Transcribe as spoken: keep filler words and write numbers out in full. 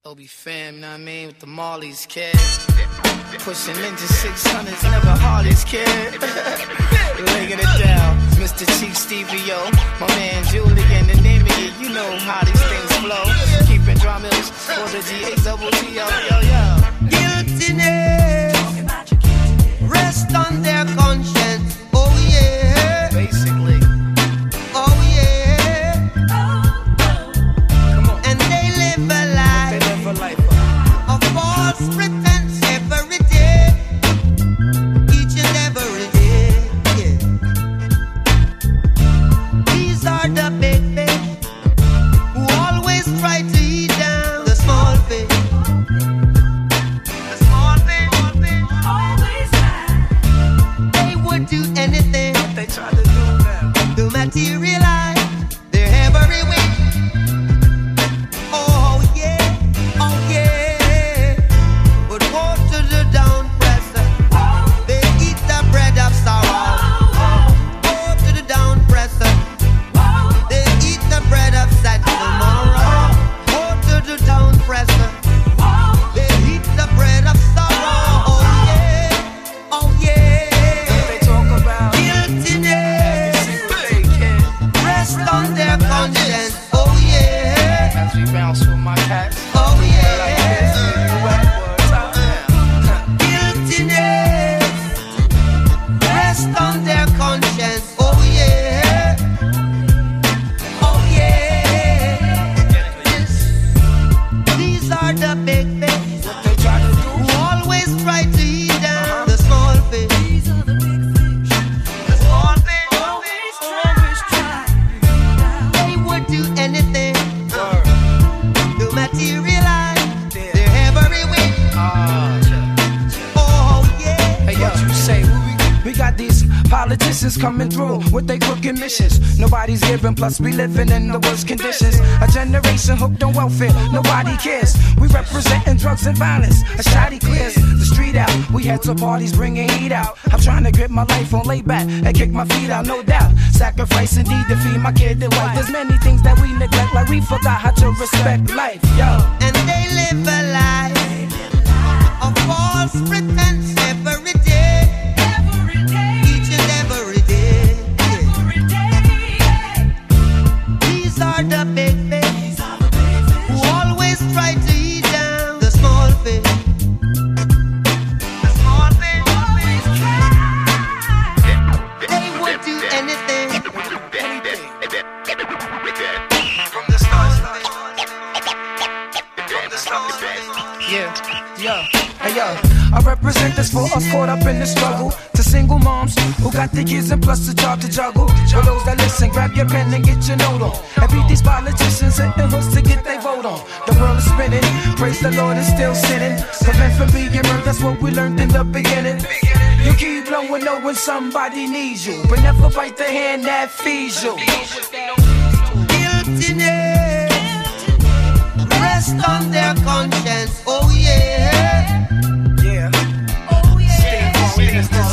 Obi fam, know what I mean, with the Marleys, kid. Pushing Ninja six hundreds, never Harleys, kid. Laying it down, Mister Chief Stevie, yo. My man Julian, the name of it, you know how these things flow. Keeping drummers for the G A double T, yo, yo, yo. Guiltiness, rest on their conscience, oh yeah. Basically. Oh yeah. Come on. And they live a life, they live a life of false pretense every day, each and every day, yeah. These are the big fish who always try to eat down the small fish. The small fish, always try. They would do anything what they try to do now to materialize their every wish. Oh yeah, oh yeah. But go to the down presser, they eat the bread of sorrow. Go to the down presser, they eat the bread of sad tomorrow. Go to the down presser, they eat the bread of sorrow. Oh yeah, oh yeah. what they talk about. Guiltiness, Every single day, kid. rest on their conscience. Oh yeah, As we bounce with my cats. oh Like yeah. this, you at one time. Guiltiness, rest on their conscience. Oh yeah, oh yeah. These are the big fish What they try to do. who always try to eat down the small fish. The small fish, Always try. they would do anything Word. to materialize their every wish. Ah, Oh yeah. hey, yo, what you say? We, we got these politicians coming through with their crooked missions. Nobody's giving, plus we living in the worst conditions. A generation hooked on welfare, nobody cares. We representing drugs and violence. A shoddy clears the street out. We head to parties bringing heat out. I'm trying to grip my life on layback and kick my feet out, no doubt. Sacrifice indeed to feed my kid and wife. There's many things that we neglect, like we forgot how to respect life. Yo. And they live a life of false pretense every day, each and every day. Yeah. These are the big fish who always try to eat down the small fish. The small fish, they would do anything from the start. From the start. Yeah, yeah, hey yo, I represent this for us caught up in the struggle. To single moms who got the kids and plus the job to juggle. For those that listen, grab your pen and get your note on. And beat these politicians and the hoods to get their vote on. The world is spinning, praise the Lord is still sinning. Prevent from being murdered, that's what we learned in the beginning. You keep blowing up when somebody needs you, but never bite the hand that feeds you. Guiltiness, rest on their conscience. Oh yeah, Yeah, oh yeah. stay